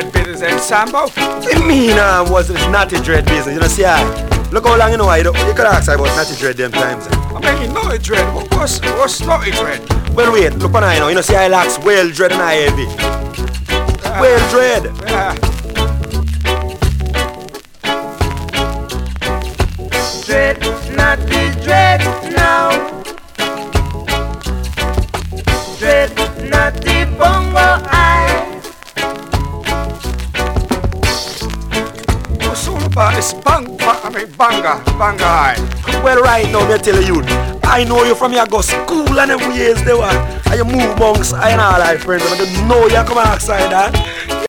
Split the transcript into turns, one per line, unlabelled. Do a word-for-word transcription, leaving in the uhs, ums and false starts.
dread business and Sambo?
The mean um, was this natty dread business, you know, see I. Look how long you know I do. You could ask I about natty dread them times.
I mean, you know it dread. What, what's, what's naughty dread?
Well, wait, look on I know. You know, see I lacks well dread and I heavy.
Uh,
well dread.
Uh,
Dread, natty dread now. Dread, natty bongo eye.
what's all about this bang, ba- I mean, banga, banga high?
Well, right now, me tell you, I know you from your go school and every years they were. And you move amongst I and all my friends, and I don't know you come outside that.